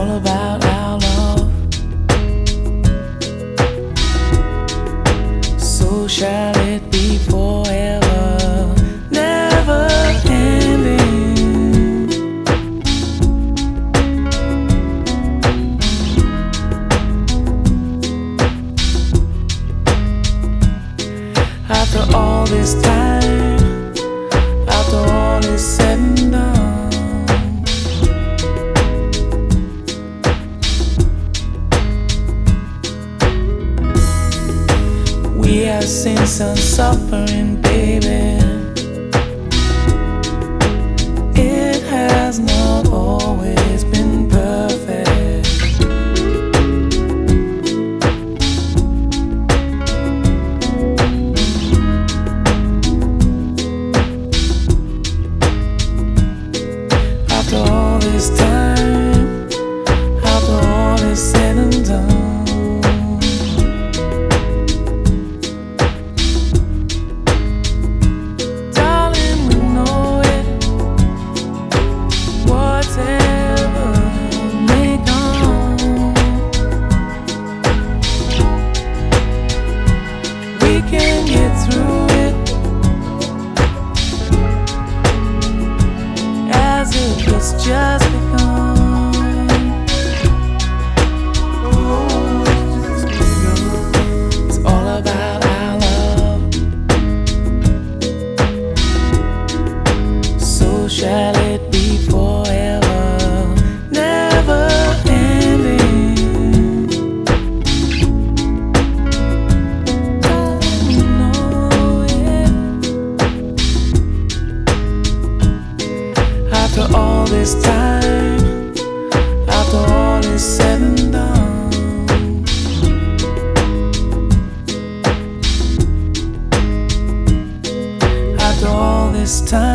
all about our love. So shall it be forever, never ending. After all this time, after all is said and done, we have seen some suffering, baby. It has not always been perfect. After all this time, after all is said and done, darling, we know it. Whatever may come, we can get through it as if it's just begun. It's all about our love. So shall it be forever, never ending. I know it. After all this time, after all is said and done, after all this time.